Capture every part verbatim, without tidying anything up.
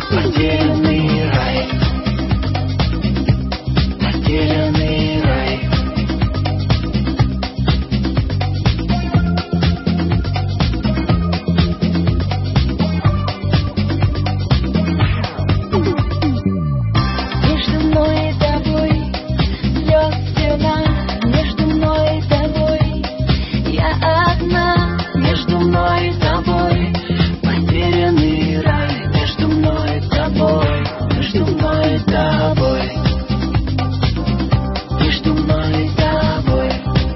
Потерянный рай, потерянный рай. Между мной и тобой лед стена, между мной и тобой я одна, Между мной и тобой потерянный рай. Между мной и тобой, между мной и тобой, между мной и тобой.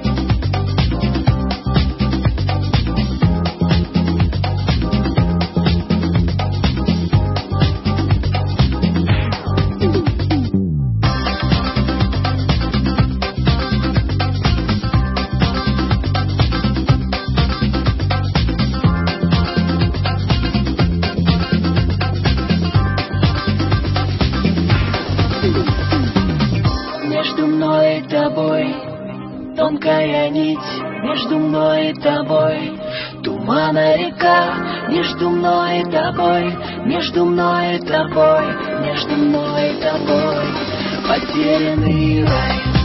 Между мной и тобой тонкая нить, между мной и тобой тумана река, между мной и тобой, между мной и тобой, между мной и тобой потерянный рай.